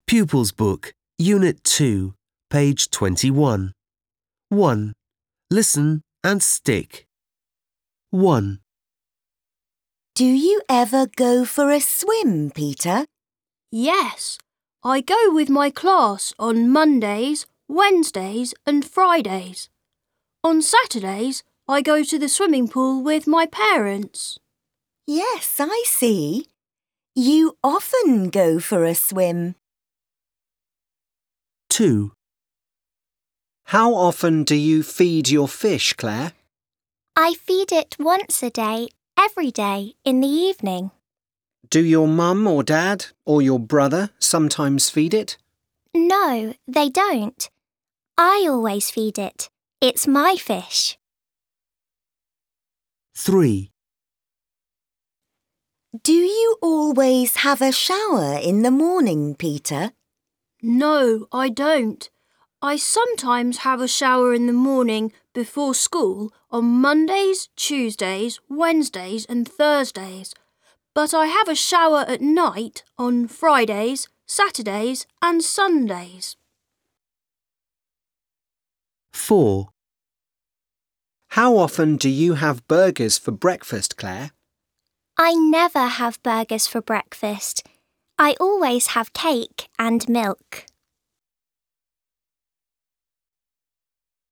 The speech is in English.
Pupils Book, Unit 2, page 21. 1. Listen and stick. 1. Do you ever go for a swim, Peter? Yes, I go with my class on Mondays, Wednesdays and Fridays. On Saturdays, I go to the swimming pool with my parents. Yes, I see. You often go for a swim. 2. How often do you feed your fish, Claire? I feed it once a day, every day, in the evening. Do your mum or dad or your brother sometimes feed it? No, they don't. I always feed it. It's my fish. 3. Do you always have a shower in the morning, Peter? No, I don't. I sometimes have a shower in the morning before school on Mondays, Tuesdays, Wednesdays and Thursdays. But I have a shower at night on Fridays, Saturdays and Sundays. 4. How often do you have burgers for breakfast, Claire? I never have burgers for breakfast. I always have cake and milk.